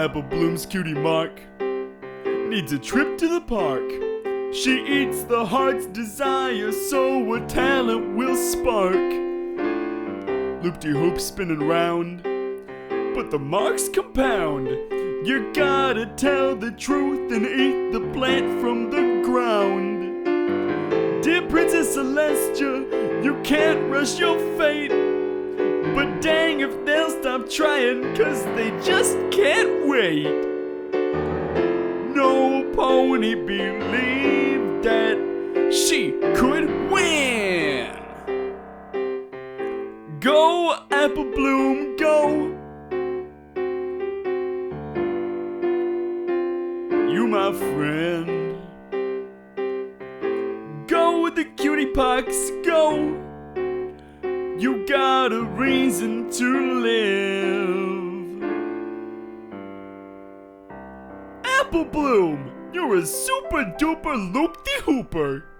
Apple Bloom's cutie mark needs a trip to the park. She eats the heart's desire, so her talent will spark. Loop-de-hoop spinning round, but the marks compound. You gotta tell the truth and eat the plant from the ground. Dear Princess Celestia, you can't rush your fate, but dang if they'll stop trying, 'cause they just can't wait. No pony believed that she could win. Go, Apple Bloom, go. You my friend. Go, the cutie pox, go. You got a reason to live. Apple Bloom, you're a super duper loop-de-hooper.